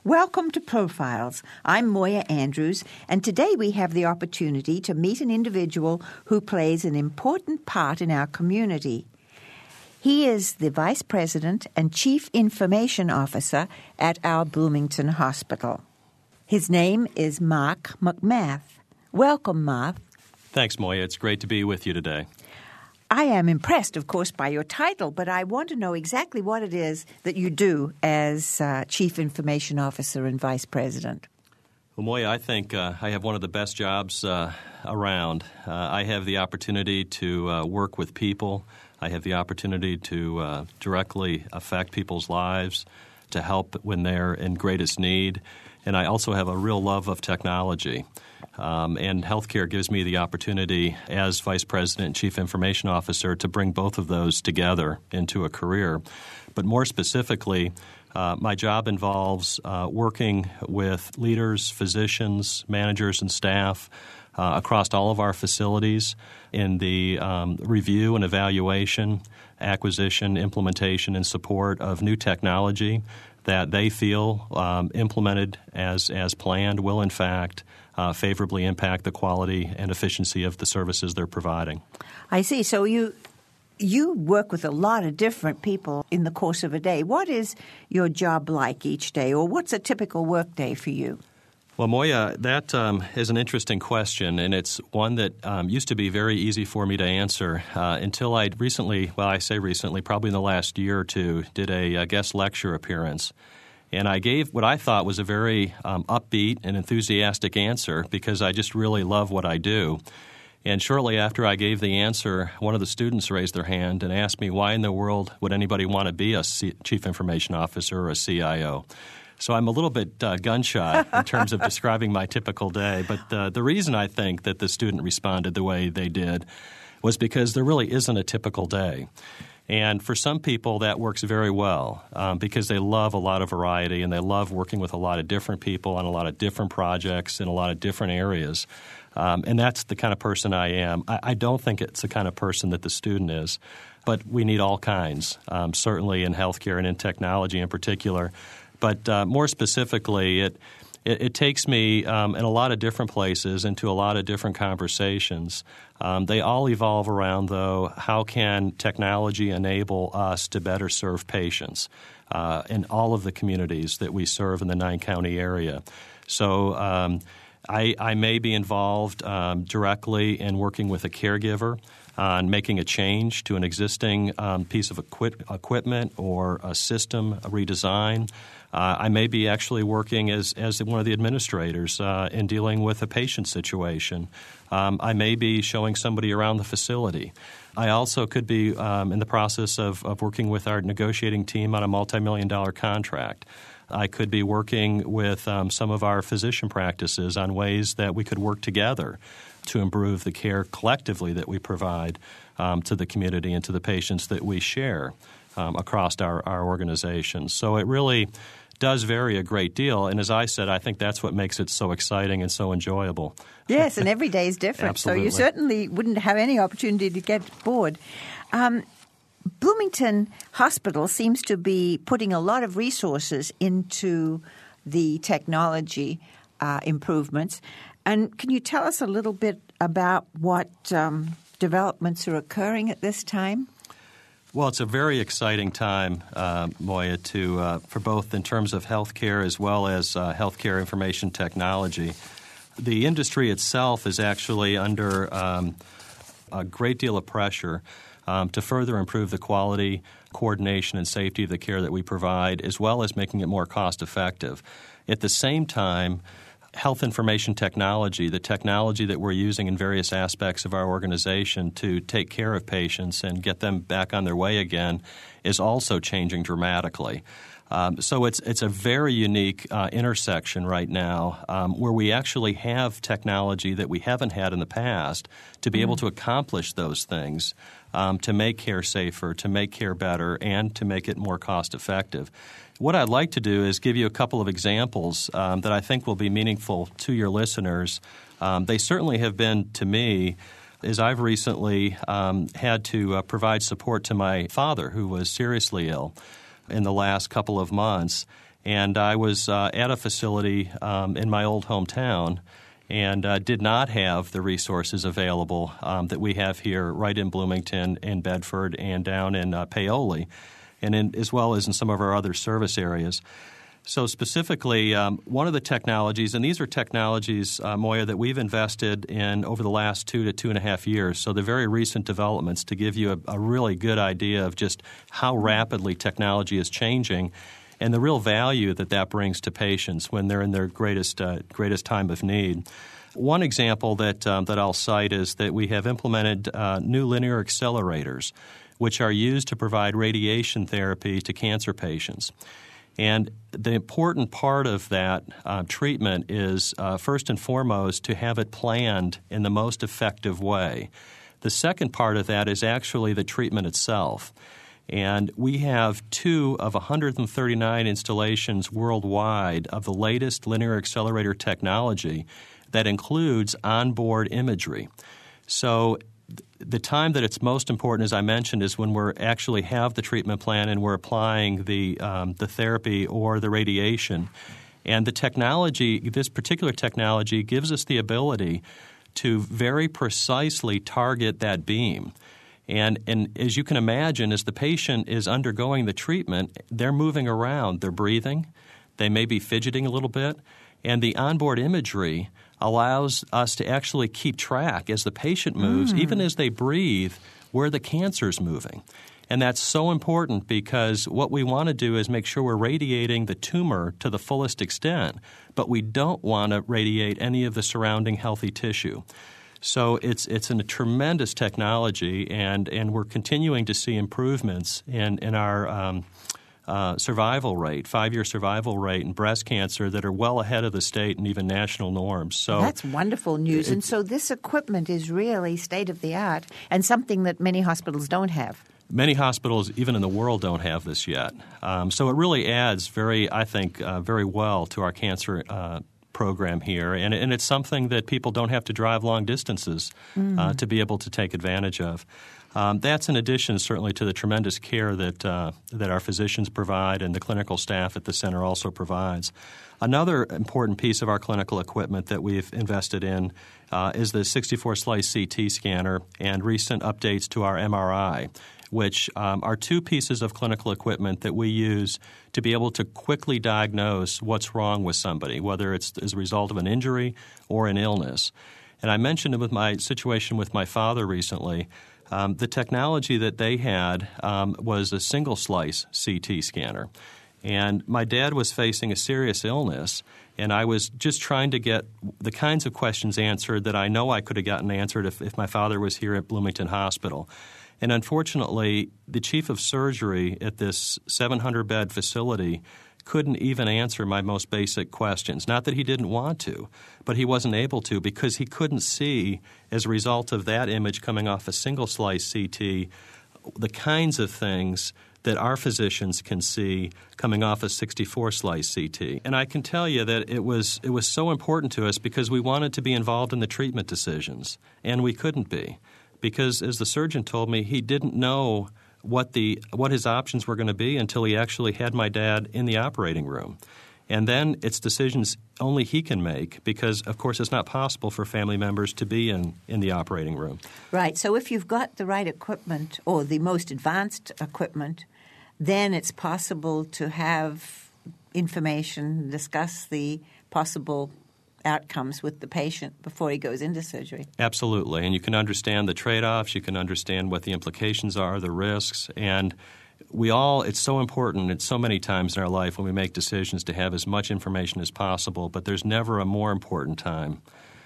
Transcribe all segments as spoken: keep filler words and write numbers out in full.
Welcome to Profiles. I'm Moya Andrews, and today we have the opportunity to meet an individual who plays an important part in our community. He is the Vice President and Chief Information Officer at our Bloomington Hospital. His name is Mark McMath. Welcome, Mark. Thanks, Moya. It's great to be with you today. I am impressed, of course, by your title, but I want to know exactly what it is that you do as uh, Chief Information Officer and Vice President. Well, Moya, I think uh, I have one of the best jobs uh, around. Uh, I have the opportunity to uh, work with people. I have the opportunity to uh, directly affect people's lives, to help when they're in greatest need. And I also have a real love of technology. Um, and healthcare gives me the opportunity as Vice President and Chief Information Officer to bring both of those together into a career. But more specifically, uh, my job involves uh, working with leaders, physicians, managers, and staff uh, across all of our facilities in the um, review and evaluation, acquisition, implementation, and support of new technology that they feel um, implemented as, as planned will, in fact, uh, favorably impact the quality and efficiency of the services they're providing. I see. So you you work with a lot of different people in the course of a day. What is your job like each day, or what's a typical work day for you? Well, Moya, that um, is an interesting question, and it's one that um, used to be very easy for me to answer uh, until I recently, well, I say recently, probably in the last year or two, did a, a guest lecture appearance. And I gave what I thought was a very um, upbeat and enthusiastic answer because I just really love what I do. And shortly after I gave the answer, one of the students raised their hand and asked me, why in the world would anybody want to be a C- Chief Information Officer or a C I O? So I'm a little bit uh, gun-shy in terms of describing my typical day. But uh, the reason I think that the student responded the way they did was because there really isn't a typical day. And for some people, that works very well um, because they love a lot of variety and they love working with a lot of different people on a lot of different projects in a lot of different areas. Um, and that's the kind of person I am. I, I don't think it's the kind of person that the student is, but we need all kinds, um, certainly in healthcare and in technology in particular. But uh, more specifically, it It, it takes me um, in a lot of different places into a lot of different conversations. Um, they all evolve around, though, how can technology enable us to better serve patients uh, in all of the communities that we serve in the nine-county area. So um, I, I may be involved um, directly in working with a caregiver on making a change to an existing um, piece of equi- equipment or a system a redesign. Uh, I may be actually working as, as one of the administrators uh, in dealing with a patient situation. Um, I may be showing somebody around the facility. I also could be um, in the process of, of working with our negotiating team on a multi-million dollar contract. I could be working with um, some of our physician practices on ways that we could work together to improve the care collectively that we provide um, to the community and to the patients that we share um, across our, our organizations. So it really does vary a great deal. And as I said, I think that's what makes it so exciting and so enjoyable. Yes, and every day is different. Absolutely. So you certainly wouldn't have any opportunity to get bored. Um, Bloomington Hospital seems to be putting a lot of resources into the technology uh, improvements. And can you tell us a little bit about what um, developments are occurring at this time? Well, it's a very exciting time, uh, Moya, to uh, for both in terms of healthcare as well as uh, healthcare information technology. The industry itself is actually under um, a great deal of pressure um, to further improve the quality, coordination, and safety of the care that we provide, as well as making it more cost-effective. At the same time, health information technology, the technology that we're using in various aspects of our organization to take care of patients and get them back on their way again, is also changing dramatically. Um, so it's it's a very unique uh, intersection right now um, where we actually have technology that we haven't had in the past to be mm. able to accomplish those things, um, to make care safer, to make care better, and to make it more cost-effective. What I'd like to do is give you a couple of examples um, that I think will be meaningful to your listeners. Um, they certainly have been to me, as I've recently um, had to uh, provide support to my father, who was seriously ill in the last couple of months. And I was uh, at a facility um, in my old hometown and uh, did not have the resources available um, that we have here right in Bloomington, in Bedford, and down in uh, Paoli, and in, as well as in some of our other service areas. So specifically, um, one of the technologies, and these are technologies, uh, Moya, that we've invested in over the last two to two and a half years, so they're very recent developments to give you a, a really good idea of just how rapidly technology is changing and the real value that that brings to patients when they're in their greatest uh, greatest time of need. One example that um, that I'll cite is that we have implemented uh, new linear accelerators, which are used to provide radiation therapy to cancer patients. And the important part of that uh, treatment is, uh, first and foremost, to have it planned in the most effective way. The second part of that is actually the treatment itself. And we have two of one hundred thirty-nine installations worldwide of the latest linear accelerator technology that includes onboard imagery. So the time that it's most important, as I mentioned, is when we actually have the treatment plan and we're applying the um, the therapy or the radiation. And the technology, this particular technology, gives us the ability to very precisely target that beam. And, and as you can imagine, as the patient is undergoing the treatment, they're moving around. They're breathing. They may be fidgeting a little bit. And the onboard imagery allows us to actually keep track as the patient moves, mm. even as they breathe, where the cancer's moving. And that's so important because what we want to do is make sure we're radiating the tumor to the fullest extent, but we don't want to radiate any of the surrounding healthy tissue. So it's it's a tremendous technology, and, and we're continuing to see improvements in, in our um, uh, survival rate, five-year survival rate in breast cancer that are well ahead of the state and even national norms. So that's wonderful news. It, and so this equipment is really state-of-the-art and something that many hospitals don't have. Many hospitals, even in the world, don't have this yet. Um, so it really adds very, I think, uh, very well to our cancer uh program here, and, and it's something that people don't have to drive long distances mm. uh, to be able to take advantage of. Um, that's in addition, certainly, to the tremendous care that uh, that our physicians provide and the clinical staff at the center also provides. Another important piece of our clinical equipment that we've invested in uh, is the sixty-four slice C T scanner and recent updates to our M R I, which um, are two pieces of clinical equipment that we use to be able to quickly diagnose what's wrong with somebody, whether it's as a result of an injury or an illness. And I mentioned with my situation with my father recently, um, the technology that they had um, was a single-slice C T scanner. And my dad was facing a serious illness, and I was just trying to get the kinds of questions answered that I know I could have gotten answered if, if my father was here at Bloomington Hospital. And unfortunately, the chief of surgery at this seven hundred bed facility couldn't even answer my most basic questions. Not that he didn't want to, but he wasn't able to because he couldn't see, as a result of that image coming off a single-slice C T, the kinds of things that our physicians can see coming off a sixty-four slice C T. And I can tell you that it was it was so important to us because we wanted to be involved in the treatment decisions, and we couldn't be. Because, as the surgeon told me, he didn't know what the what his options were going to be until he actually had my dad in the operating room. And then it's decisions only he can make because, of course, it's not possible for family members to be in, in the operating room. Right. So if you've got the right equipment or the most advanced equipment, then it's possible to have information, discuss the possible outcomes with the patient before he goes into surgery. Absolutely. And you can understand the trade-offs. You can understand what the implications are, the risks. And we all – it's so important at so many times in our life when we make decisions to have as much information as possible, but there's never a more important time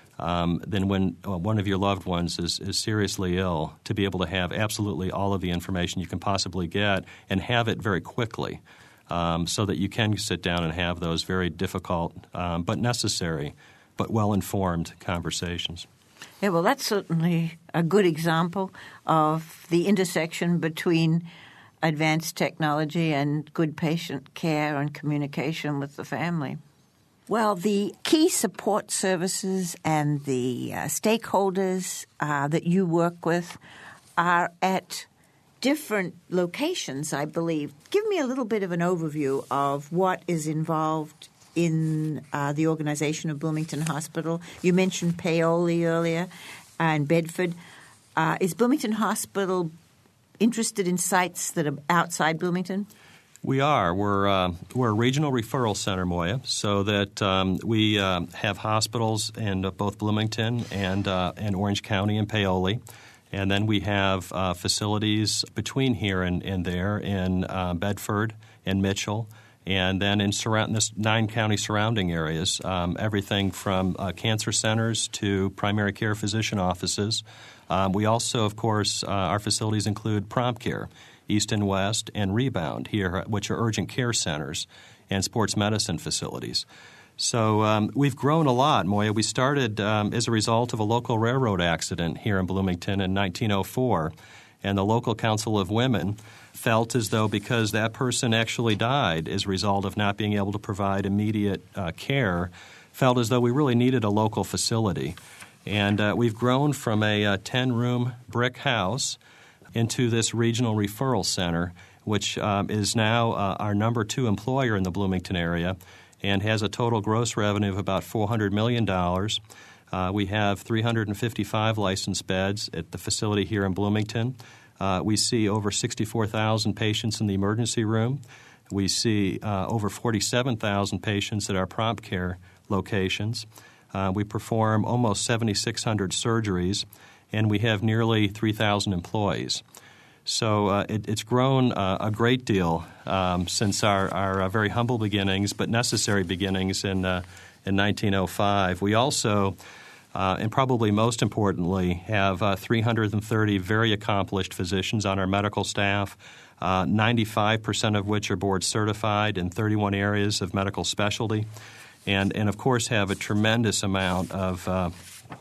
um, than when uh, one of your loved ones is, is seriously ill to be able to have absolutely all of the information you can possibly get and have it very quickly. Um, so that you can sit down and have those very difficult um, but necessary but well-informed conversations. Yeah, well, that's certainly a good example of the intersection between advanced technology and good patient care and communication with the family. Well, the key support services and the uh, stakeholders uh, that you work with are at different locations, I believe. Give me a little bit of an overview of what is involved in uh, the organization of Bloomington Hospital. You mentioned Paoli earlier and Bedford. Uh, is Bloomington Hospital interested in sites that are outside Bloomington? We are. We're uh, we're a regional referral center, Moya, so that um, we uh, have hospitals in both Bloomington and uh, and Orange County and Paoli, and then we have uh, facilities between here and, and there in uh, Bedford and Mitchell, and then in surround this nine county surrounding areas, um, everything from uh, cancer centers to primary care physician offices. Um, we also, of course, uh, our facilities include prompt care, East and West, and Rebound here, which are urgent care centers and sports medicine facilities. So um, we've grown a lot, Moya. We started um, as a result of a local railroad accident here in Bloomington in nineteen oh four, and the local Council of Women felt as though because that person actually died as a result of not being able to provide immediate uh, care, felt as though we really needed a local facility. And uh, we've grown from a uh, ten-room brick house into this regional referral center, which um, is now uh, our number two employer in the Bloomington area and has a total gross revenue of about four hundred million dollars. Uh, we have three hundred fifty-five licensed beds at the facility here in Bloomington. Uh, we see over sixty-four thousand patients in the emergency room. We see uh, over forty-seven thousand patients at our prompt care locations. Uh, we perform almost seventy-six hundred surgeries, and we have nearly three thousand employees. So uh, it, it's grown uh, a great deal um, since our, our uh, very humble beginnings, but necessary beginnings in, uh, in nineteen oh five. We also, uh, and probably most importantly, have uh, three hundred thirty very accomplished physicians on our medical staff, uh, ninety-five percent of which are board certified in thirty-one areas of medical specialty. And, and of course, have a tremendous amount of uh,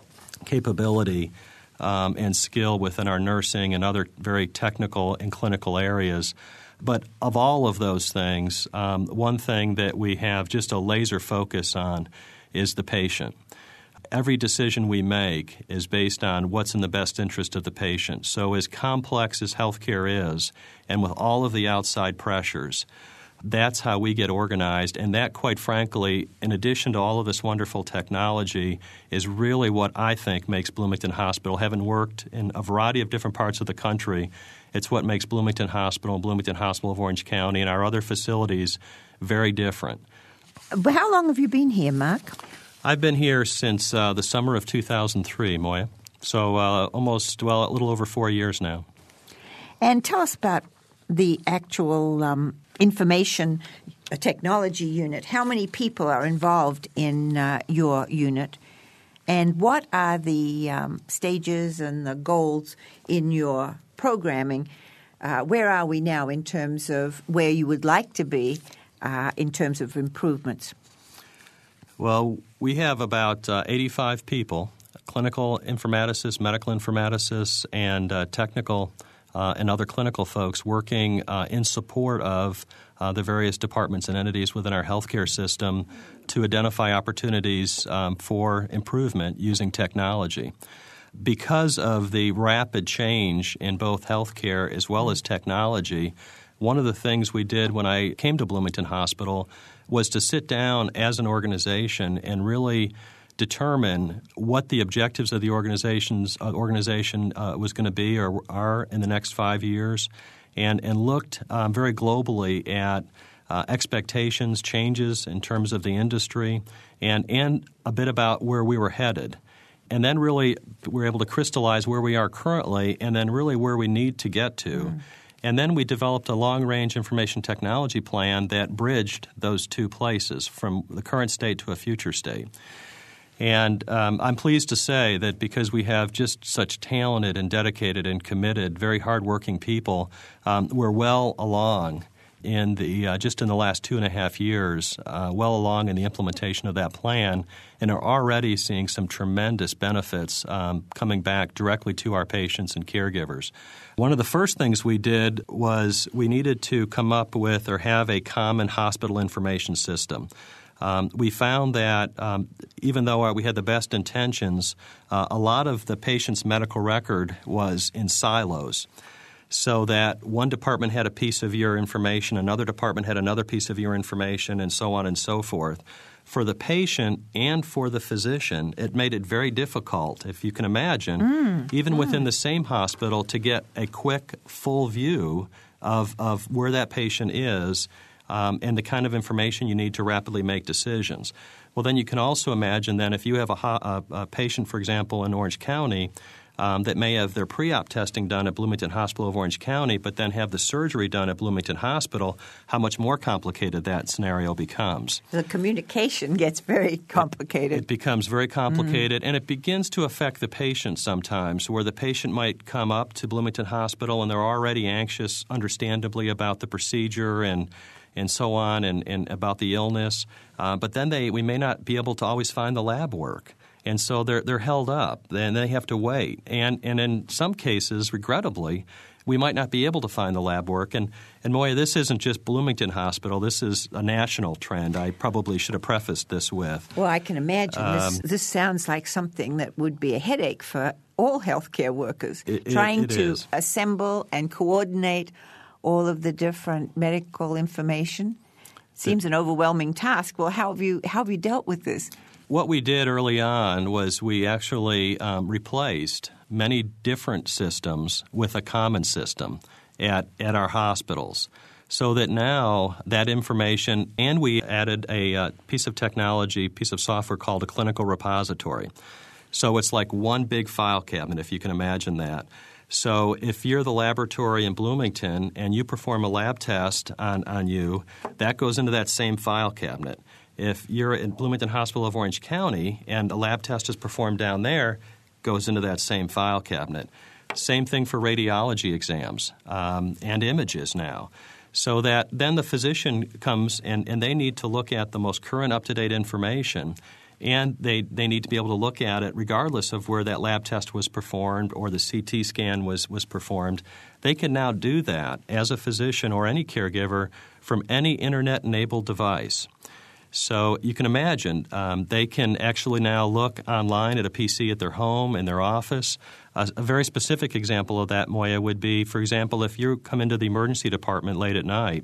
capability um, and skill within our nursing and other very technical and clinical areas. But of all of those things, um, one thing that we have just a laser focus on is the patient. Every decision we make is based on what's in the best interest of the patient. So as complex as healthcare is, and with all of the outside pressures, that's how we get organized, and that, quite frankly, in addition to all of this wonderful technology, is really what I think makes Bloomington Hospital. Having worked in a variety of different parts of the country, it's what makes Bloomington Hospital, Bloomington Hospital of Orange County, and our other facilities very different. How long have you been here, Mark? I've been here since uh, the summer of two thousand three, Moya, so uh, almost, well, a little over four years now. And tell us about the actual um, information technology unit. How many people are involved in uh, your unit, and what are the um, stages and the goals in your programming? Uh, where are we now in terms of where you would like to be uh, in terms of improvements? Well, we have about uh, eighty-five people, clinical informaticists, medical informaticists, and uh, technical Uh, and other clinical folks working uh, in support of uh, the various departments and entities within our healthcare system to identify opportunities um, for improvement using technology. Because of the rapid change in both healthcare as well as technology, one of the things we did when I came to Bloomington Hospital was to sit down as an organization and really determine what the objectives of the organization's uh, organization uh, was going to be or are in the next five years, and and looked um, very globally at uh, expectations, changes in terms of the industry, and and a bit about where we were headed, and then really we were able to crystallize where we are currently, and then really where we need to get to. Mm. And then we developed a long-range information technology plan that bridged those two places, from the current state to a future state. And um, I'm pleased to say that because we have just such talented and dedicated and committed, very hardworking people, um, we're well along in the uh, just in the last two and a half years, uh, well along in the implementation of that plan, and are already seeing some tremendous benefits um, coming back directly to our patients and caregivers. One of the first things we did was we needed to come up with or have a common hospital information system. Um, we found that um, even though we had the best intentions, uh, a lot of the patient's medical record was in silos. so that one department had a piece of your information, another department had another piece of your information, and so on and so forth. For the patient and for the physician, it made it very difficult, if you can imagine, mm, even mm. within the same hospital, to get a quick, full view of, of where that patient is um, and the kind of information you need to rapidly make decisions. Well, then you can also imagine then if you have a, a, a patient, for example, in Orange County um, that may have their pre-op testing done at Bloomington Hospital of Orange County but then have the surgery done at Bloomington Hospital, how much more complicated that scenario becomes. The communication gets very complicated. It, it becomes very complicated, mm. and it begins to affect the patient sometimes, where the patient might come up to Bloomington Hospital and they're already anxious, understandably, about the procedure and and so on and, and about the illness. Uh, but then they we may not be able to always find the lab work. And so they're they're held up, and they have to wait. And and in some cases, regrettably, we might not be able to find the lab work. And, and Moya, this isn't just Bloomington Hospital. This is a national trend. I probably should have prefaced this with. Well, I can imagine. Um, this, this sounds like something that would be a headache for all healthcare workers, it, trying it, it to is. assemble and coordinate all of the different medical information. Seems an overwhelming task. Well, how have you how have you dealt with this? What we did early on was we actually um, replaced many different systems with a common system at, at our hospitals, so that now that information, and we added a uh, piece of technology, piece of software called a clinical repository. So it's like one big file cabinet, if you can imagine that. So if you're the laboratory in Bloomington and you perform a lab test on, on you, that goes into that same file cabinet. If you're in Bloomington Hospital of Orange County and a lab test is performed down there, goes into that same file cabinet. Same thing for radiology exams um, and images now. So that then the physician comes and, and they need to look at the most current up-to-date information, and they, they need to be able to look at it regardless of where that lab test was performed or the C T scan was, was performed. They can now do that as a physician or any caregiver from any Internet-enabled device. So you can imagine um, they can actually now look online at a P C at their home, in their office. Uh, a very specific example of that, Moya, would be, for example, if you come into the emergency department late at night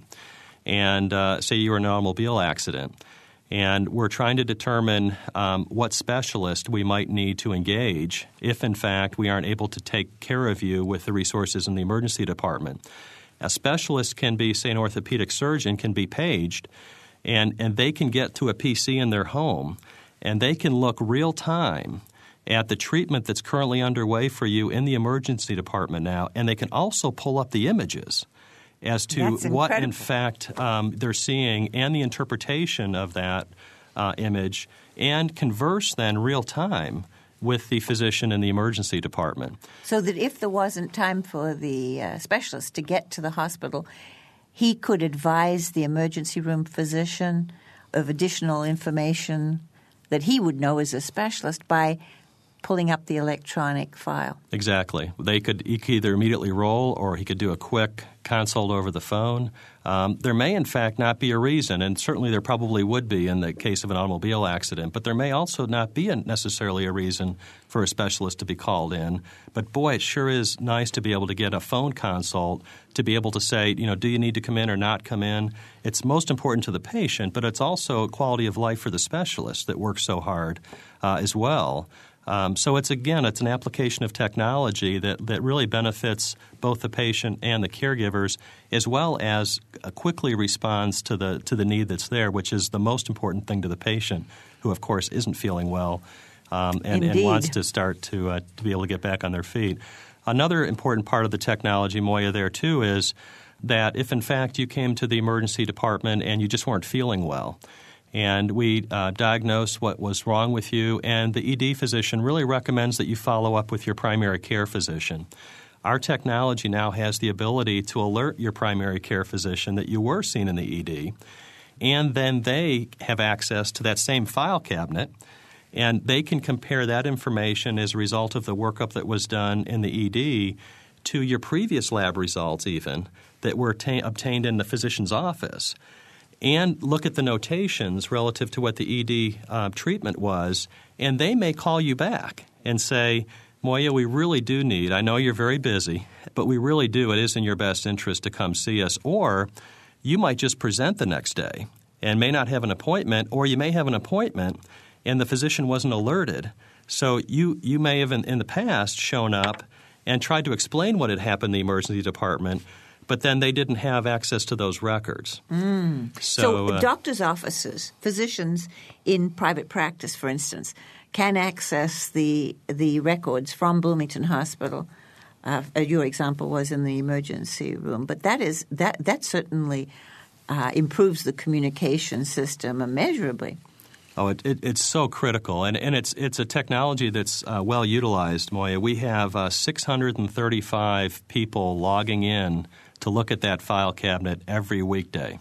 and uh, say you were in an automobile accident, and we're trying to determine um, what specialist we might need to engage if, in fact, we aren't able to take care of you with the resources in the emergency department. A specialist can be, say, an orthopedic surgeon, can be paged, and, and they can get to a P C in their home, and they can look real time at the treatment that's currently underway for you in the emergency department now, and they can also pull up the images as to what, in fact, um, they're seeing and the interpretation of that uh, image, and converse then real time with the physician in the emergency department. So that if there wasn't time for the uh, specialist to get to the hospital, he could advise the emergency room physician of additional information that he would know as a specialist by pulling up the electronic file. Exactly. They could, he could either immediately roll or he could do a quick consult over the phone. Um, there may, in fact, not be a reason, and certainly there probably would be in the case of an automobile accident, but there may also not be a, necessarily a reason for a specialist to be called in. But, boy, it sure is nice to be able to get a phone consult, to be able to say, you know, do you need to come in or not come in? It's most important to the patient, but it's also a quality of life for the specialist that works so hard uh, as well. Um, so it's, again, it's an application of technology that, that really benefits both the patient and the caregivers, as well as uh, quickly responds to the to the need that's there, which is the most important thing to the patient, who, of course, isn't feeling well um, and, and wants to start to, uh, to be able to get back on their feet. Another important part of the technology, Moya, there, too, is that if, in fact, you came to the emergency department and you just weren't feeling well, and we uh, diagnose what was wrong with you, and the E D physician really recommends that you follow up with your primary care physician. Our technology now has the ability to alert your primary care physician that you were seen in the E D, and then they have access to that same file cabinet, and they can compare that information as a result of the workup that was done in the E D to your previous lab results even that were ta- obtained in the physician's office, and look at the notations relative to what the E D uh, treatment was, and they may call you back and say, Moya, we really do need, I know you're very busy, but we really do, it is in your best interest to come see us. Or you might just present the next day and may not have an appointment, or you may have an appointment and the physician wasn't alerted. So you, you may have in, in the past shown up and tried to explain what had happened in the emergency department, but then they didn't have access to those records. Mm. So, so uh, doctors' offices, physicians in private practice, for instance, can access the the records from Bloomington Hospital. Uh, your example was in the emergency room, but that is that that certainly uh, improves the communication system immeasurably. Oh, it, it, it's so critical, and, and it's it's a technology that's uh, well utilized, Moya. We have uh, six hundred thirty-five people logging in to look at that file cabinet every weekday.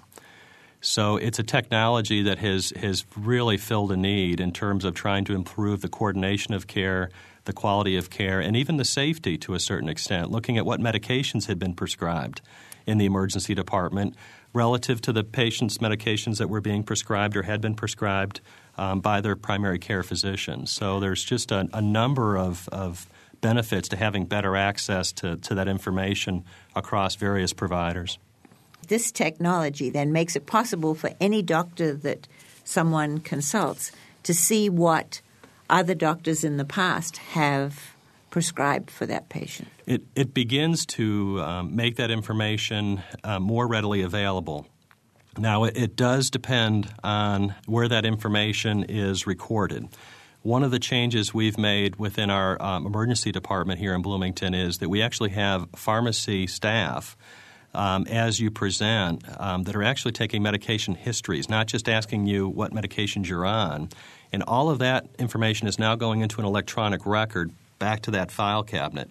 So it's a technology that has, has really filled a need in terms of trying to improve the coordination of care, the quality of care, and even the safety to a certain extent, looking at what medications had been prescribed in the emergency department relative to the patient's medications that were being prescribed or had been prescribed um, by their primary care physician. So there's just a, a number of, of benefits to having better access to, to that information across various providers. This technology then makes it possible for any doctor that someone consults to see what other doctors in the past have prescribed for that patient. It, it begins to um, make that information uh, more readily available. Now, it, it does depend on where that information is recorded. One of the changes we've made within our um, emergency department here in Bloomington is that we actually have pharmacy staff Um, as you present um, that are actually taking medication histories, not just asking you what medications you're on. And all of that information is now going into an electronic record back to that file cabinet.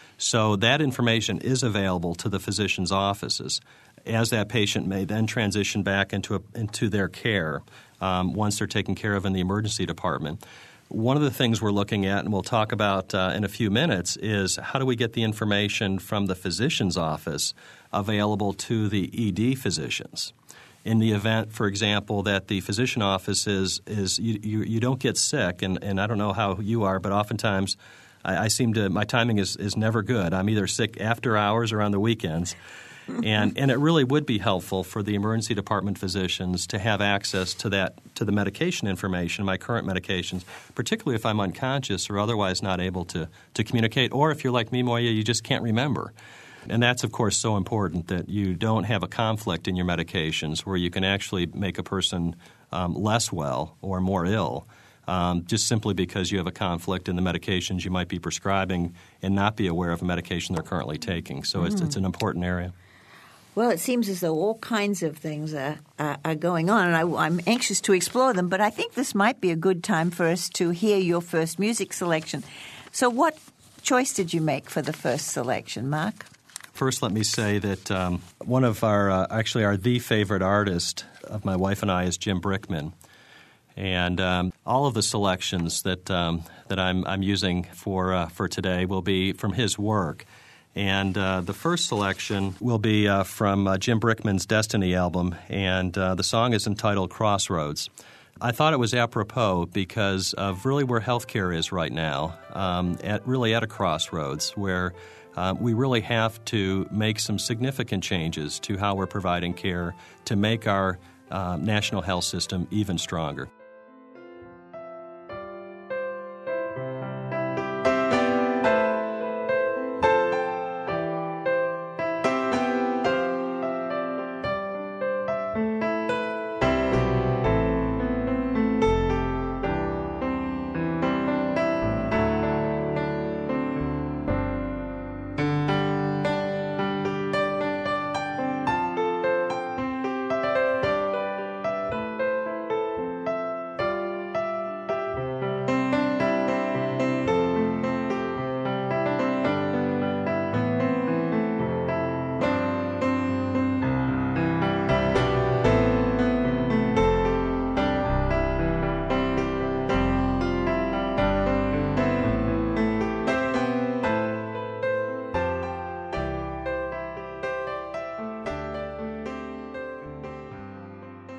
So that information is available to the physician's offices as that patient may then transition back into, a, into their care um, once they're taken care of in the emergency department. One of the things we're looking at, and we'll talk about uh, in a few minutes, is how do we get the information from the physician's office available to the E D physicians. In the event, for example, that the physician office is, is you, you, you don't get sick, and, and I don't know how you are, but oftentimes I, I seem to – my timing is, is never good. I'm either sick after hours or on the weekends. And and it really would be helpful for the emergency department physicians to have access to that to the medication information, my current medications, particularly if I'm unconscious or otherwise not able to to communicate, or if you're like me, Moya, you just can't remember. And that's, of course, so important that you don't have a conflict in your medications where you can actually make a person um, less well or more ill um, just simply because you have a conflict in the medications you might be prescribing and not be aware of a medication they're currently taking. So mm. it's, it's an important area. Well, it seems as though all kinds of things are, are, are going on, and I, I'm anxious to explore them, but I think this might be a good time for us to hear your first music selection. So what choice did you make for the first selection, Mark? First, let me say that um, one of our uh, – actually our the favorite artist of my wife and I is Jim Brickman. And um, all of the selections that um, that I'm, I'm using for uh, for today will be from his work. And uh, the first selection will be uh, from uh, Jim Brickman's Destiny album, and uh, the song is entitled Crossroads. I thought it was apropos because of really where healthcare is right now, um, at really at a crossroads where uh, we really have to make some significant changes to how we're providing care to make our uh, national health system even stronger.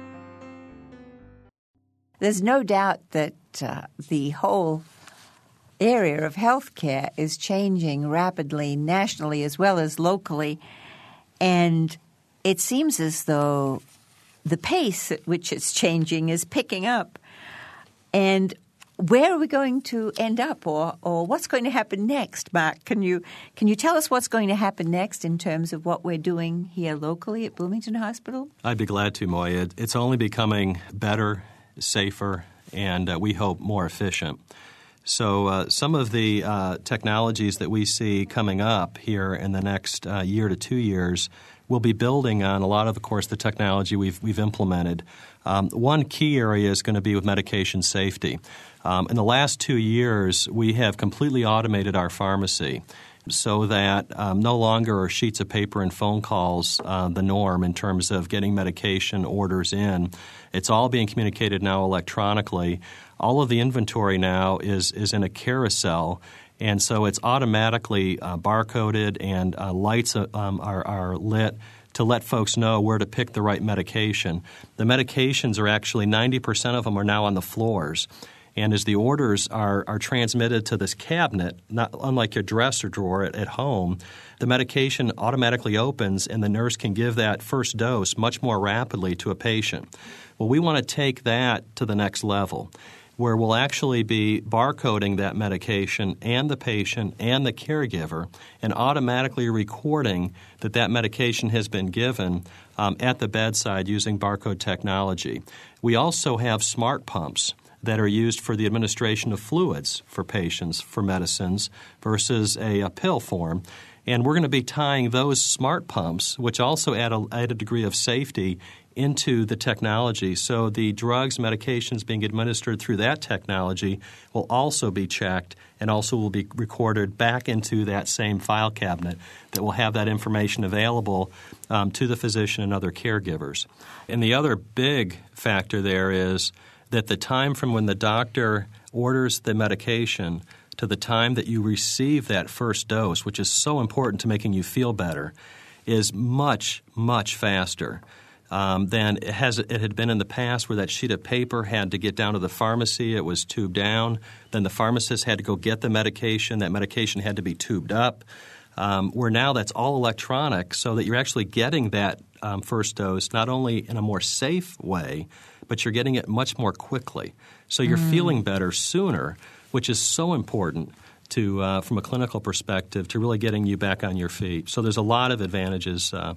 There's no doubt that uh, the whole area of healthcare is changing rapidly nationally as well as locally, and it seems as though the pace at which it's changing is picking up. And where are we going to end up, or, or what's going to happen next, Mark? Can you can you tell us what's going to happen next in terms of what we're doing here locally at Bloomington Hospital? I'd be glad to, Moya. It's only becoming better, safer, and uh, we hope more efficient. So uh, some of the uh, technologies that we see coming up here in the next uh, year to two years will be building on a lot of, of course, the technology we've we've implemented. Um, one key area is going to be with medication safety. Um, in the last two years, we have completely automated our pharmacy so that um, no longer are sheets of paper and phone calls uh, the norm in terms of getting medication orders in. It's all being communicated now electronically. All of the inventory now is is in a carousel, and so it's automatically uh, barcoded, and uh, lights uh, um, are, are lit to let folks know where to pick the right medication. The medications are actually ninety percent of them are now on the floors. And as the orders are, are transmitted to this cabinet, not unlike your dresser drawer at, at home, the medication automatically opens and the nurse can give that first dose much more rapidly to a patient. Well, we want to take that to the next level, where we'll actually be barcoding that medication and the patient and the caregiver and automatically recording that that medication has been given um, at the bedside using barcode technology. We also have smart pumps that are used for the administration of fluids for patients for medicines versus a, a pill form. And we're going to be tying those smart pumps, which also add a, add a degree of safety, into the technology. So the drugs, medications being administered through that technology will also be checked and also will be recorded back into that same file cabinet that will have that information available um, to the physician and other caregivers. And the other big factor there is that the time from when the doctor orders the medication to the time that you receive that first dose, which is so important to making you feel better, is much, much faster um, than it, has, it had been in the past, where that sheet of paper had to get down to the pharmacy. It was tubed down. Then the pharmacist had to go get the medication. That medication had to be tubed up. Um, where now that's all electronic, so that you're actually getting that um, first dose not only in a more safe way, but you're getting it much more quickly. So you're mm. feeling better sooner, which is so important to, uh, from a clinical perspective, to really getting you back on your feet. So there's a lot of advantages uh,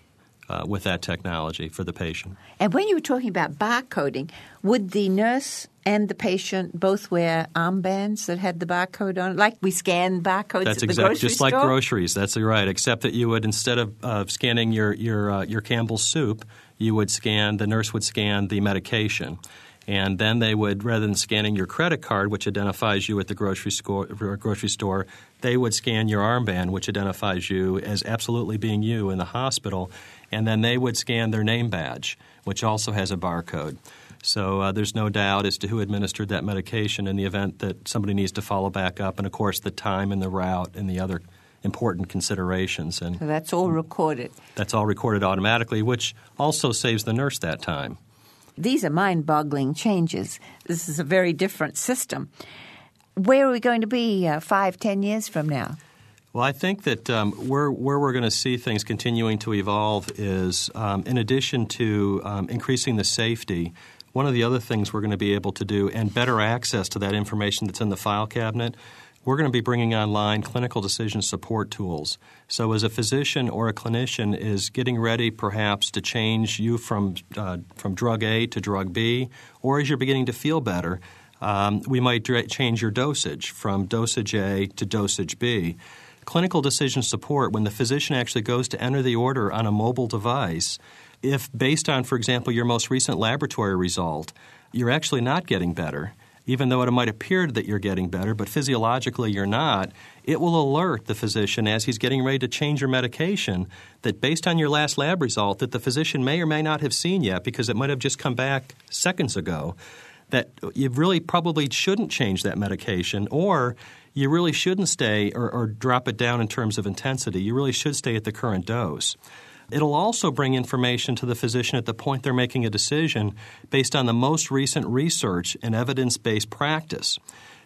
uh, with that technology for the patient. And when you were talking about barcoding, would the nurse and the patient both wear armbands that had the barcode on it, like we scan barcodes That's at exact, the grocery just store? like groceries. That's right, except that you would, instead of uh, scanning your your uh, your Campbell's soup, you would scan, the nurse would scan the medication. And then they would, rather than scanning your credit card, which identifies you at the grocery store, grocery store, they would scan your armband, which identifies you as absolutely being you in the hospital. And then they would scan their name badge, which also has a barcode. So uh, there's no doubt as to who administered that medication in the event that somebody needs to follow back up. And, of course, the time and the route and the other important considerations. And so that's all recorded. That's all recorded automatically, which also saves the nurse that time. These are mind-boggling changes. This is a very different system. Where are we going to be uh, five, ten years from now? Well, I think that um, where, where we're going to see things continuing to evolve is, um, in addition to um, increasing the safety, one of the other things we're going to be able to do, and better access to that information that's in the file cabinet, we're going to be bringing online clinical decision support tools. So as a physician or a clinician is getting ready perhaps to change you from uh, from drug A to drug B, or as you're beginning to feel better, um, we might dra- change your dosage from dosage A to dosage B. Clinical decision support, when the physician actually goes to enter the order on a mobile device, if based on, for example, your most recent laboratory result, you're actually not getting better, even though it might appear that you're getting better, but physiologically you're not, it will alert the physician as he's getting ready to change your medication that based on your last lab result that the physician may or may not have seen yet because it might have just come back seconds ago, that you really probably shouldn't change that medication, or you really shouldn't stay or, or drop it down in terms of intensity. You really should stay at the current dose. It'll also bring information to the physician at the point they're making a decision based on the most recent research and evidence-based practice.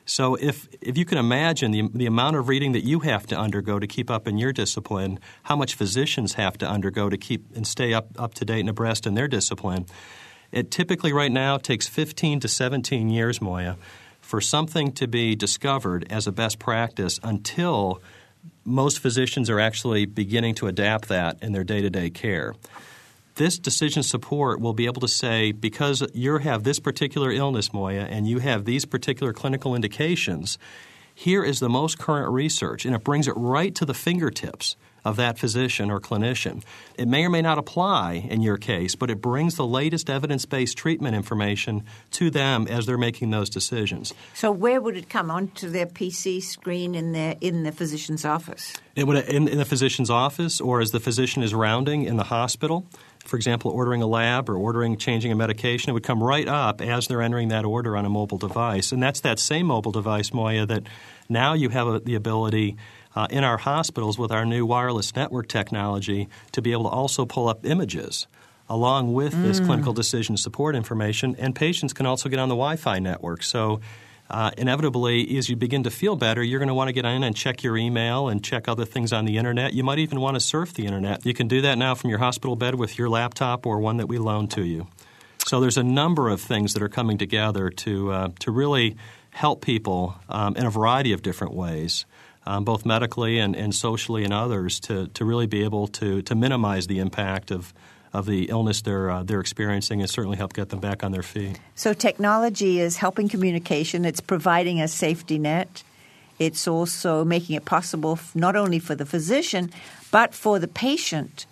So if if you can imagine the the amount of reading that you have to undergo to keep up in your discipline, how much physicians have to undergo to keep and stay up, up to date and abreast in their discipline, it typically right now takes fifteen to seventeen years, Moya, for something to be discovered as a best practice until most physicians are actually beginning to adapt that in their day-to-day care. This decision support will be able to say, because you have this particular illness, Moya, and you have these particular clinical indications, here is the most current research, and it brings it right to the fingertips of that physician or clinician. It may or may not apply in your case, but it brings the latest evidence-based treatment information to them as they're making those decisions. So where would it come? Onto their P C screen in their in the physician's office? It would in, in the physician's office, or as the physician is rounding in the hospital. For example, ordering a lab or ordering, changing a medication, it would come right up as they're entering that order on a mobile device. And that's that same mobile device, Moya, that now you have a, the ability Uh, in our hospitals with our new wireless network technology to be able to also pull up images along with mm. this clinical decision support information, and patients can also get on the Wi-Fi network. So uh, inevitably, as you begin to feel better, you're going to want to get in and check your email and check other things on the Internet. You might even want to surf the Internet. You can do that now from your hospital bed with your laptop or one that we loan to you. So there's a number of things that are coming together to uh, to really help people um, in a variety of different ways. Um, both medically and, and socially and others, to, to really be able to, to minimize the impact of, of the illness they're, uh, they're experiencing and certainly help get them back on their feet. So technology is helping communication. It's providing a safety net. It's also making it possible f- not only for the physician but for the patient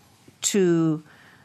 to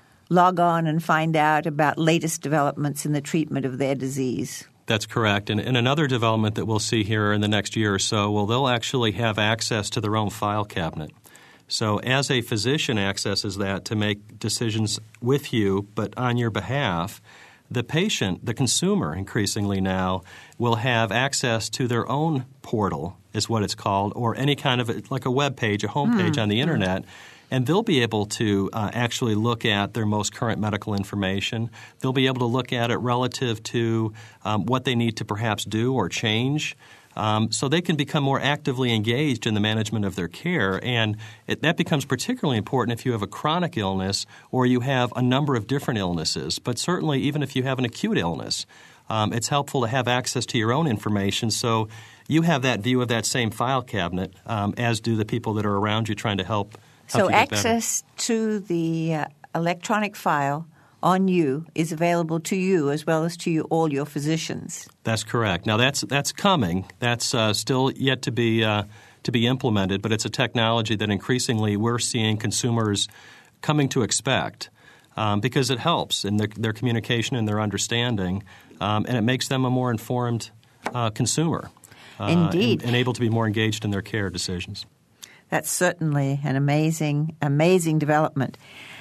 log on and find out about latest developments in the treatment of their disease. That's correct. And, and another development that we'll see here in the next year or so, well, they'll actually have access to their own file cabinet. So as a physician accesses that to make decisions with you but on your behalf, the patient, the consumer increasingly now, will have access to their own portal, is what it's called, or any kind of – like a web page, a home page mm. on the Internet. And they'll be able to uh, actually look at their most current medical information. They'll be able to look at it relative to um, what they need to perhaps do or change. Um, so they can become more actively engaged in the management of their care. And it, that becomes particularly important if you have a chronic illness or you have a number of different illnesses. But certainly even if you have an acute illness, um, it's helpful to have access to your own information so you have that view of that same file cabinet, um, as do the people that are around you trying to help. So access to the uh, electronic file on you is available to you as well as to you, all your physicians. That's correct. Now that's that's coming. That's uh, still yet to be uh, to be implemented, but it's a technology that increasingly we're seeing consumers coming to expect um, because it helps in their, their communication and their understanding, um, and it makes them a more informed uh, consumer. Uh, Indeed, and, and able to be more engaged in their care decisions. That's certainly an amazing, amazing development.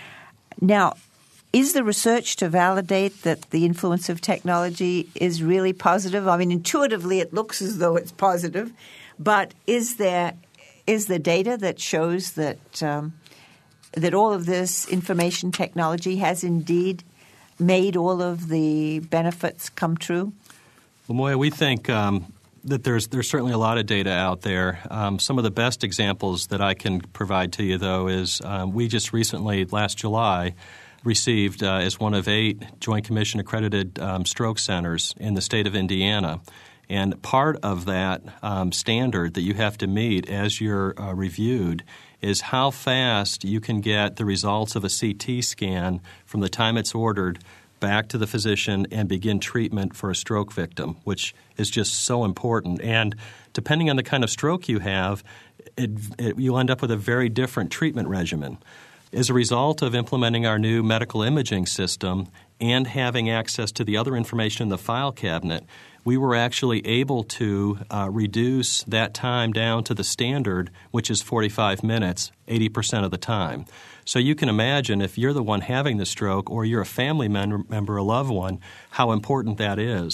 Now, is the research to validate that the influence of technology is really positive? I mean, intuitively it looks as though it's positive, but is there is there data that shows that um, that all of this information technology has indeed made all of the benefits come true? Well, Moya, we think um, that there's there's certainly a lot of data out there. Um, some of the best examples that I can provide to you, though, is um, we just recently, last July, received uh, as one of eight Joint Commission accredited um, stroke centers in the state of Indiana. And part of that um, standard that you have to meet as you're uh, reviewed is how fast you can get the results of a C T scan from the time it's ordered back to the physician and begin treatment for a stroke victim, which is just so important. And depending on the kind of stroke you have, it, it, you'll end up with a very different treatment regimen. As a result of implementing our new medical imaging system and having access to the other information in the file cabinet, we were actually able to uh, reduce that time down to the standard, which is forty-five minutes, eighty percent of the time. So you can imagine if you're the one having the stroke or you're a family member, member a loved one, how important that is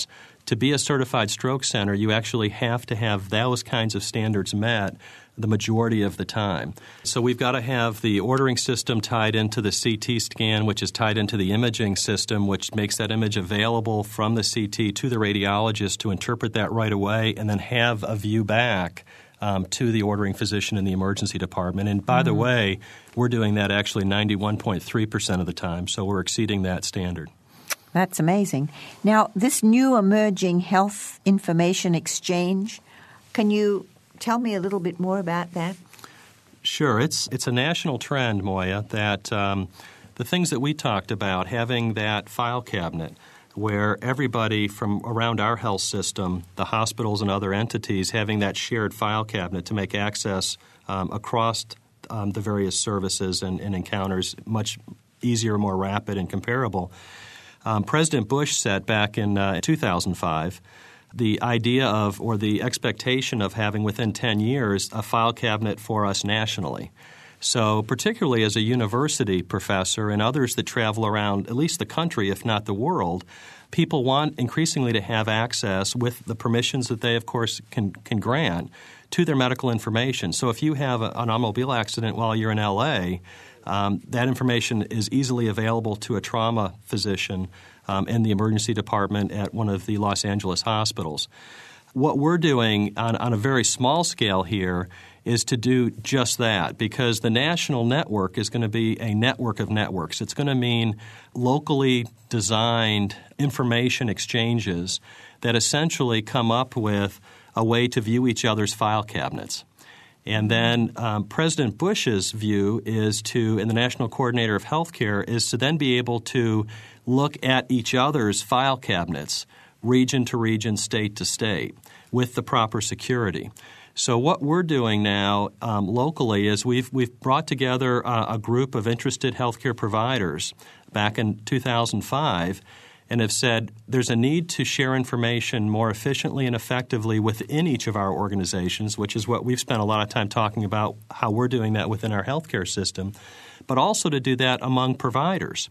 to be a certified stroke center, you actually have to have those kinds of standards met the majority of the time. So we've got to have the ordering system tied into the C T scan, which is tied into the imaging system, which makes that image available from the C T to the radiologist to interpret that right away and then have a view back um, to the ordering physician in the emergency department. And by mm-hmm. the way, we're doing that actually ninety-one point three percent of the time, so we're exceeding that standard. That's amazing. Now, this new emerging health information exchange, can you tell me a little bit more about that? Sure. It's it's a national trend, Moya, that um, the things that we talked about, having that file cabinet where everybody from around our health system, the hospitals and other entities, having that shared file cabinet to make access um, across um, the various services and, and encounters much easier, more rapid, and comparable. Um, President Bush said back in uh, two thousand five the idea of or the expectation of having within ten years a file cabinet for us nationally. So particularly as a university professor and others that travel around at least the country, if not the world, people want increasingly to have access with the permissions that they, of course, can, can grant to their medical information. So if you have a, an automobile accident while you're in L A, Um, that information is easily available to a trauma physician um, in the emergency department at one of the Los Angeles hospitals. What we're doing on, on a very small scale here is to do just that, because the national network is going to be a network of networks. It's going to mean locally designed information exchanges that essentially come up with a way to view each other's file cabinets. And then um, President Bush's view is to, and the National Coordinator of Healthcare, is to then be able to look at each other's file cabinets, region to region, state to state, with the proper security. So what we're doing now um, locally is we've we've brought together uh, a group of interested healthcare providers back in two thousand five and have said there's a need to share information more efficiently and effectively within each of our organizations, which is what we've spent a lot of time talking about, how we're doing that within our healthcare system, but also to do that among providers.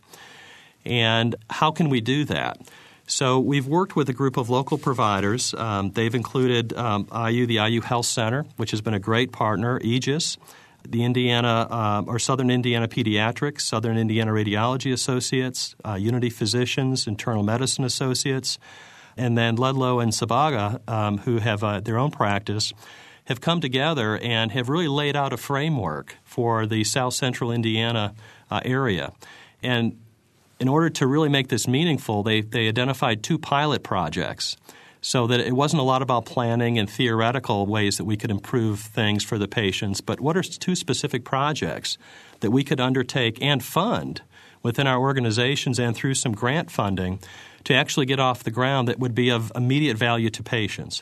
And how can we do that? So we've worked with a group of local providers. Um, they've included um, I U, the I U Health Center, which has been a great partner, Aegis, the Indiana uh, or Southern Indiana Pediatrics, Southern Indiana Radiology Associates, uh, Unity Physicians, Internal Medicine Associates, and then Ludlow and Sabaga, um, who have uh, their own practice, have come together and have really laid out a framework for the South Central Indiana uh, area. And in order to really make this meaningful, they, they identified two pilot projects, so that it wasn't a lot about planning and theoretical ways that we could improve things for the patients, but what are two specific projects that we could undertake and fund within our organizations and through some grant funding to actually get off the ground that would be of immediate value to patients.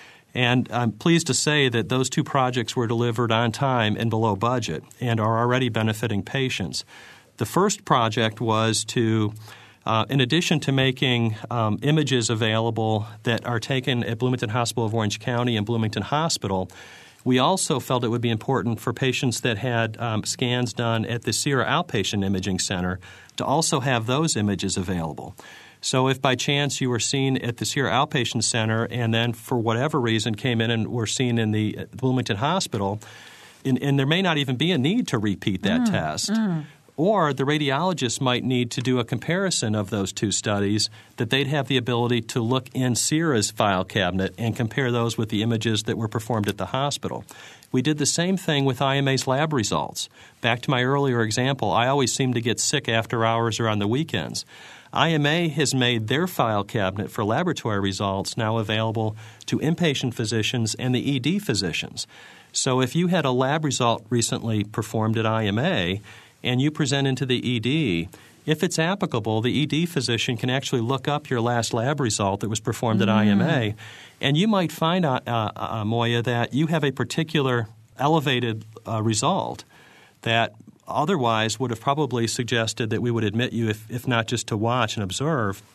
And I'm pleased to say that those two projects were delivered on time and below budget and are already benefiting patients. The first project was to Uh, in addition to making um, images available that are taken at Bloomington Hospital of Orange County and Bloomington Hospital, we also felt it would be important for patients that had um, scans done at the Sierra Outpatient Imaging Center to also have those images available. So if by chance you were seen at the Sierra Outpatient Center and then for whatever reason came in and were seen in the Bloomington Hospital, and, and there may not even be a need to repeat that mm, test, mm. or the radiologist might need to do a comparison of those two studies, that they'd have the ability to look in Sierra's file cabinet and compare those with the images that were performed at the hospital. We did the same thing with I M A's lab results. Back to my earlier example, I always seem to get sick after hours or on the weekends. I M A has made their file cabinet for laboratory results now available to inpatient physicians and the E D physicians. So if you had a lab result recently performed at I M A and you present into the E D, if it's applicable, the E D physician can actually look up your last lab result that was performed mm. at I M A, and you might find, uh, uh, Moya, that you have a particular elevated uh, result that otherwise would have probably suggested that we would admit you, if, if not just to watch and observe,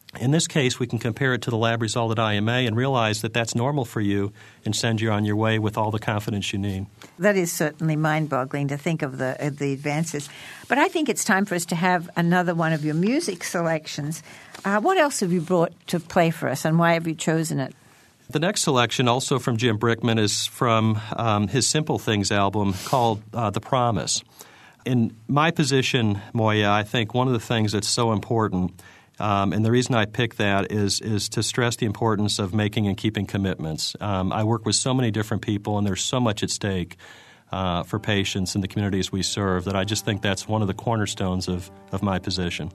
In this case, we can compare it to the lab result at I M A and realize that that's normal for you and send you on your way with all the confidence you need. That is certainly mind-boggling to think of the of the advances. But I think it's time for us to have another one of your music selections. Uh, what else have you brought to play for us, and why have you chosen it? The next selection, also from Jim Brickman, is from um, his Simple Things album called uh, The Promise. In my position, Moya, I think one of the things that's so important, um, and the reason I picked that is is to stress the importance of making and keeping commitments. Um, I work with so many different people, and there's so much at stake uh, for patients in the communities we serve that I just think that's one of the cornerstones of, of my position.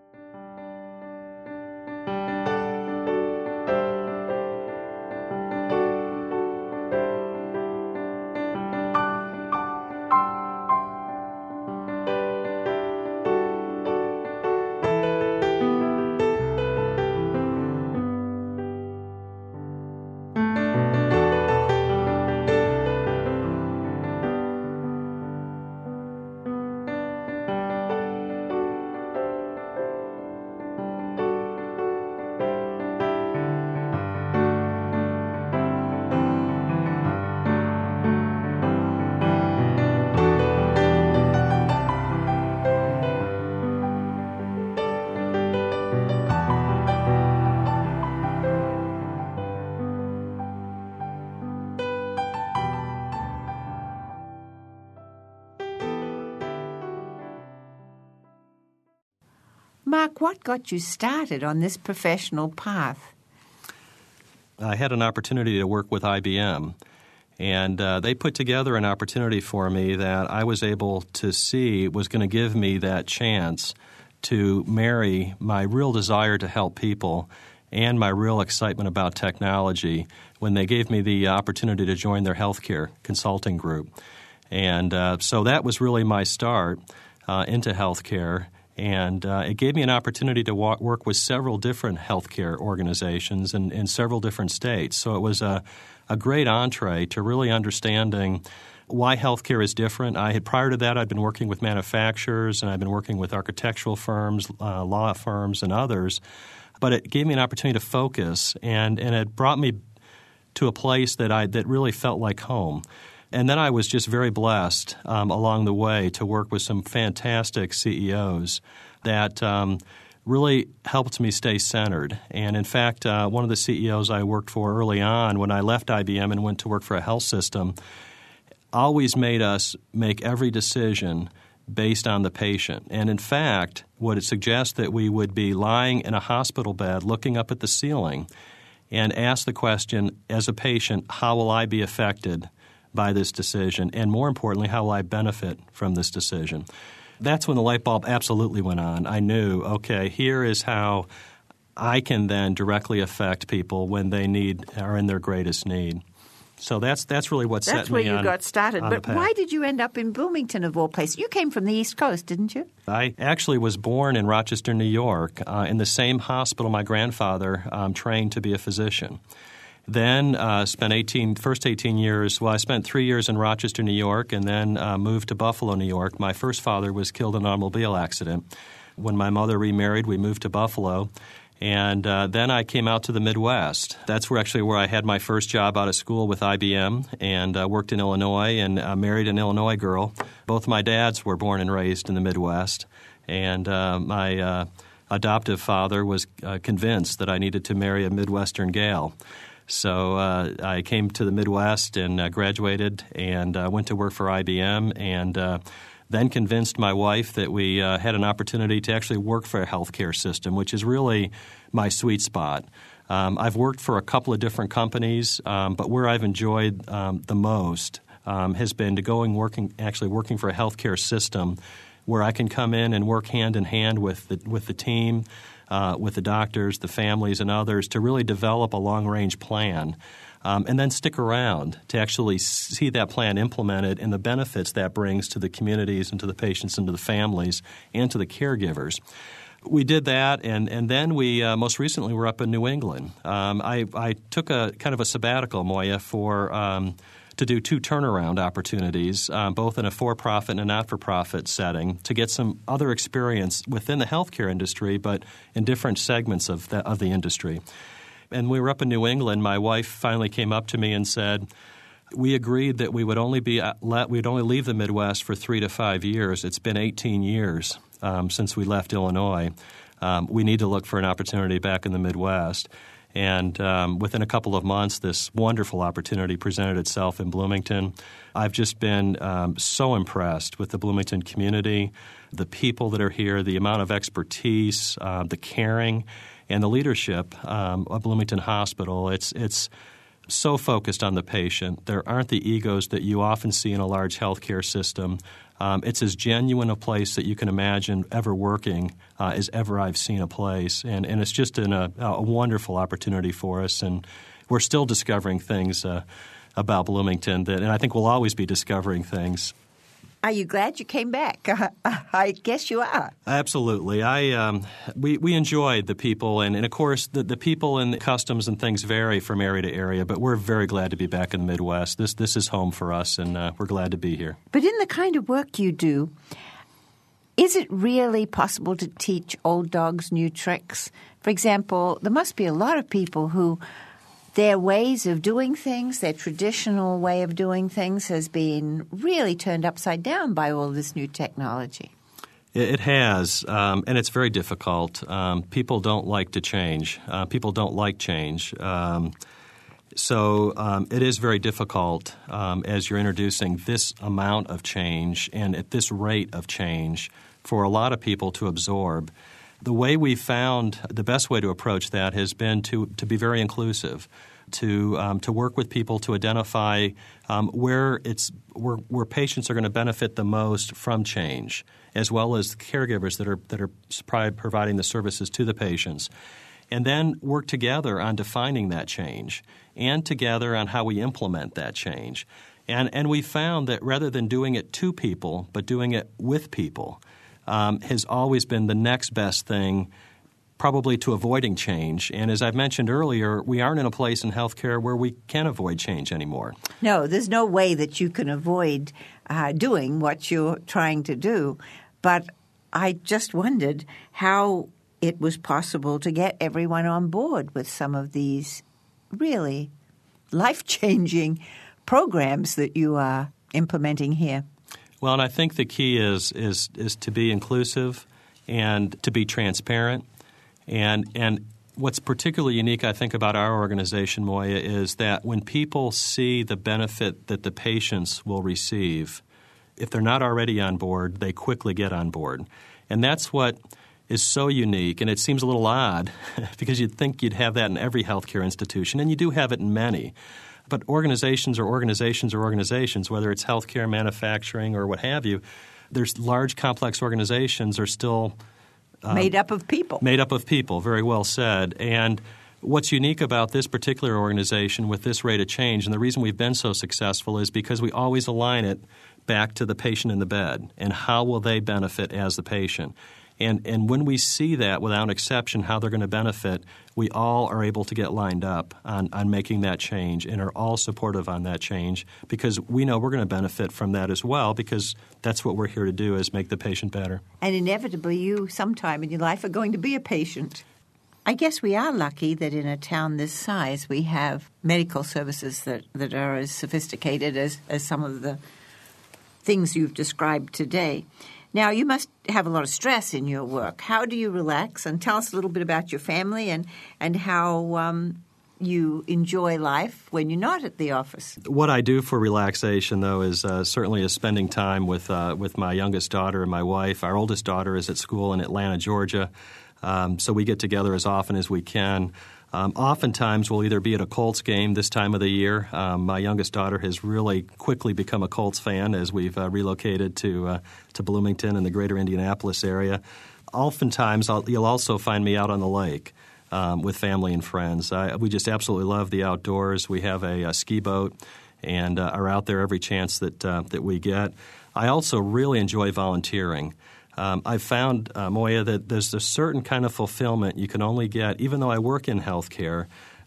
Mark, what got you started on this professional path? I had an opportunity to work with I B M, and uh, they put together an opportunity for me that I was able to see was going to give me that chance to marry my real desire to help people and my real excitement about technology when they gave me the opportunity to join their healthcare consulting group. And uh, so that was really my start uh, into healthcare. And uh, it gave me an opportunity to walk, work with several different healthcare organizations in, in several different states. So it was a, a great entree to really understanding why healthcare is different. I had prior to that, I'd been working with manufacturers and I'd been working with architectural firms, uh, law firms, and others. But it gave me an opportunity to focus, and, and it brought me to a place that I that really felt like home. And then I was just very blessed um, along the way to work with some fantastic C E Os that um, really helped me stay centered. And in fact, uh, one of the C E Os I worked for early on when I left I B M and went to work for a health system always made us make every decision based on the patient. And in fact, what it suggests that we would be lying in a hospital bed looking up at the ceiling and ask the question, as a patient, how will I be affected by this decision, and more importantly, how will I benefit from this decision? That's when the light bulb absolutely went on. I knew, okay, here is how I can then directly affect people when they need are in their greatest need. So that's that's really what that's set me on. That's where you got started. On but why did you end up in Bloomington, of all places? You came from the East Coast, didn't you? I actually was born in Rochester, New York, uh, in the same hospital my grandfather um, trained to be a physician. Then uh, spent eighteen first eighteen years. Well, I spent three years in Rochester, New York, and then uh, moved to Buffalo, New York. My first father was killed in an automobile accident. When my mother remarried, we moved to Buffalo, and uh, then I came out to the Midwest. That's where actually where I had my first job out of school with I B M, and uh, worked in Illinois, and uh, married an Illinois girl. Both my dads were born and raised in the Midwest, and uh, my uh, adoptive father was uh, convinced that I needed to marry a Midwestern gal. So uh, I came to the Midwest and uh, graduated and uh, went to work for I B M, and uh, then convinced my wife that we uh, had an opportunity to actually work for a healthcare system, which is really my sweet spot. Um, I've worked for a couple of different companies, um, but where I've enjoyed um, the most um, has been to go and working, actually working for a healthcare system where I can come in and work hand in hand with the, with the team, Uh, with the doctors, the families, and others to really develop a long-range plan um, and then stick around to actually see that plan implemented and the benefits that brings to the communities and to the patients and to the families and to the caregivers. We did that, and, and then we uh, most recently were up in New England. Um, I, I took a kind of a sabbatical, Moya, for um, to do two turnaround opportunities, um, both in a for-profit and a not-for-profit setting, to get some other experience within the healthcare industry, but in different segments of the, of the industry. And we were up in New England. My wife finally came up to me and said, we agreed that we would only be let, we'd only leave the Midwest for three to five years. It's been eighteen years um, since we left Illinois. Um, we need to look for an opportunity back in the Midwest. And um, within a couple of months, this wonderful opportunity presented itself in Bloomington. I've just been um, so impressed with the Bloomington community, the people that are here, the amount of expertise, uh, the caring, and the leadership um, of Bloomington Hospital. It's it's so focused on the patient. There aren't the egos that you often see in a large healthcare system. Um, it's as genuine a place that you can imagine ever working uh, as ever I've seen a place. And, and it's just an, a, a wonderful opportunity for us. And we're still discovering things uh, about Bloomington, that, and I think we'll always be discovering things. Are you glad you came back? I guess you are. Absolutely. I um, we we enjoyed the people, and, and of course the, the people and the customs and things vary from area to area. But we're very glad to be back in the Midwest. This this is home for us, and uh, we're glad to be here. But in the kind of work you do, is it really possible to teach old dogs new tricks? For example, there must be a lot of people who their ways of doing things, their traditional way of doing things has been really turned upside down by all this new technology. It has, um, and it's very difficult. Um, people don't like to change. Uh, people don't like change. Um, so um, it is very difficult um, as you're introducing this amount of change and at this rate of change for a lot of people to absorb. The way we found the best way to approach that has been to, to be very inclusive, to um, to work with people to identify um, where it's where, where patients are going to benefit the most from change, as well as caregivers that are that are providing the services to the patients, and then work together on defining that change and together on how we implement that change. And and we found that rather than doing it to people, but doing it with people, Um, has always been the next best thing probably to avoiding change. And as I've mentioned earlier, we aren't in a place in healthcare where we can avoid change anymore. No, there's no way that you can avoid uh, doing what you're trying to do. But I just wondered how it was possible to get everyone on board with some of these really life-changing programs that you are implementing here. Well, and I think the key is is is to be inclusive and to be transparent. And and what's particularly unique, I think, about our organization, Moya, is that when people see the benefit that the patients will receive, if they're not already on board, they quickly get on board. And that's what is so unique. And it seems a little odd because you'd think you'd have that in every healthcare institution, and you do have it in many. But organizations are organizations are organizations, whether it's healthcare, manufacturing, or what have you. There's large, complex organizations are still um, made up of people. Made up of people, very well said. And what's unique about this particular organization with this rate of change, and the reason we've been so successful, is because we always align it back to the patient in the bed and how will they benefit as the patient. And and when we see that, without exception, how they're going to benefit, we all are able to get lined up on, on making that change and are all supportive on that change because we know we're going to benefit from that as well because that's what we're here to do is make the patient better. And inevitably you sometime in your life are going to be a patient. I guess we are lucky that in a town this size we have medical services that, that are as sophisticated as, as some of the things you've described today. Now, you must have a lot of stress in your work. How do you relax? And tell us a little bit about your family and, and how um, you enjoy life when you're not at the office. What I do for relaxation, though, is uh, certainly is spending time with uh, with my youngest daughter and my wife. Our oldest daughter is at school in Atlanta, Georgia, um, so we get together as often as we can. Um, oftentimes, we'll either be at a Colts game this time of the year. Um, my youngest daughter has really quickly become a Colts fan as we've uh, relocated to uh, to Bloomington and the greater Indianapolis area. Oftentimes, I'll, you'll also find me out on the lake um, with family and friends. I, we just absolutely love the outdoors. We have a, a ski boat and uh, are out there every chance that uh, that we get. I also really enjoy volunteering. Um, I've found, uh, Moya, that there's a certain kind of fulfillment you can only get, even though I work in healthcare,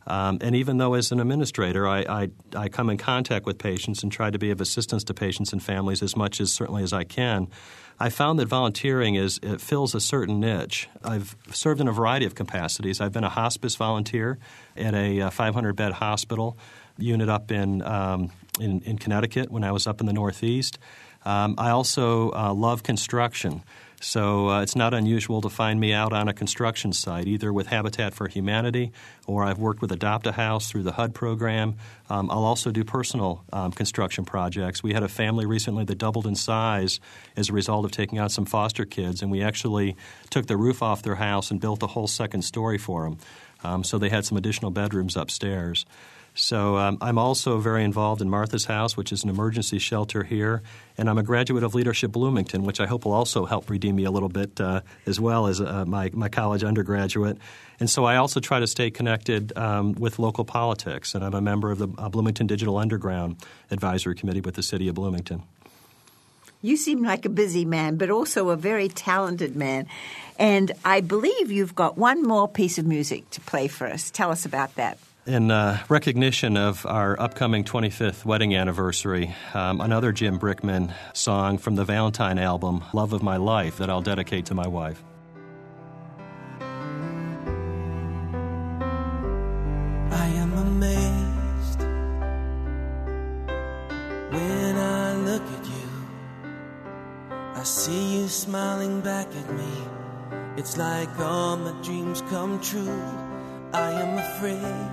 Um, and even though as an administrator I, I, I come in contact with patients and try to be of assistance to patients and families as much as certainly as I can, I found that volunteering is it fills a certain niche. I've served in a variety of capacities. I've been a hospice volunteer at a five hundred bed hospital unit up in, um, in in Connecticut when I was up in the Northeast. Um, I also uh, love construction. So uh, it's not unusual to find me out on a construction site, either with Habitat for Humanity or I've worked with Adopt a House through the H U D program. Um, I'll also do personal um, construction projects. We had a family recently that doubled in size as a result of taking on some foster kids, and we actually took the roof off their house and built a whole second story for them. Um, so they had some additional bedrooms upstairs. So um, I'm also very involved in Martha's House, which is an emergency shelter here, and I'm a graduate of Leadership Bloomington, which I hope will also help redeem me a little bit uh, as well as uh, my, my college undergraduate. And so I also try to stay connected um, with local politics, and I'm a member of the uh, Bloomington Digital Underground Advisory Committee with the City of Bloomington. You seem like a busy man, but also a very talented man. And I believe you've got one more piece of music to play for us. Tell us about that. In uh, recognition of our upcoming twenty-fifth wedding anniversary, um, another Jim Brickman song from the Valentine album, Love of My Life, that I'll dedicate to my wife. I am amazed when I look at you. I see you smiling back at me. It's like all my dreams come true. I am afraid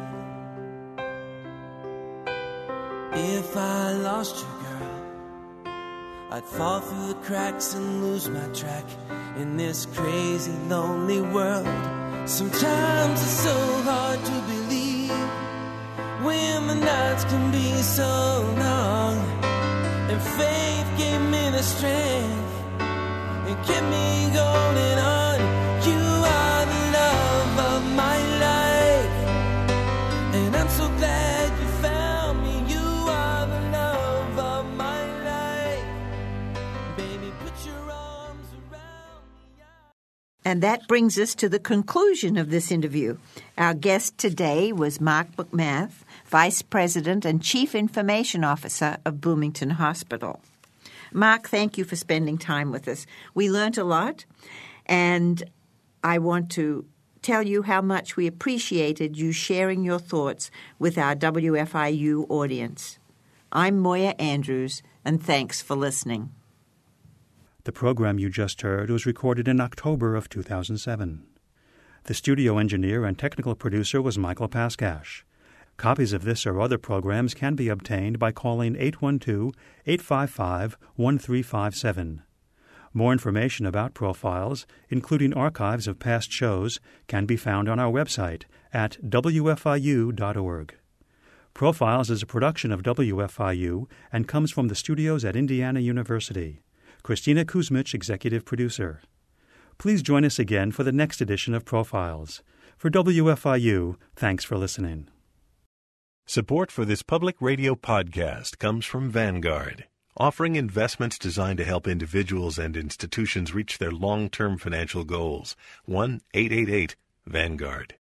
if I lost you, girl, I'd fall through the cracks and lose my track in this crazy, lonely world. Sometimes it's so hard to believe when the nights can be so long, and faith gave me the strength and kept me going on. You are the love of my life, and I'm so glad you found me. You are the love of my life. Baby, put your arms around me. And that brings us to the conclusion of this interview. Our guest today was Mark McMath, Vice President and Chief Information Officer of Bloomington Hospital. Mark, thank you for spending time with us. We learned a lot, and I want to tell you how much we appreciated you sharing your thoughts with our W F I U audience. I'm Moya Andrews, and thanks for listening. The program you just heard was recorded in October of two thousand seven. The studio engineer and technical producer was Michael Paskash. Copies of this or other programs can be obtained by calling eight one two, eight five five, one three five seven. More information about Profiles, including archives of past shows, can be found on our website at w f i u dot org. Profiles is a production of W F I U and comes from the studios at Indiana University. Christina Kuzmich, executive producer. Please join us again for the next edition of Profiles. For W F I U, thanks for listening. Support for this public radio podcast comes from Vanguard, offering investments designed to help individuals and institutions reach their long-term financial goals. one eight eight eight Vanguard.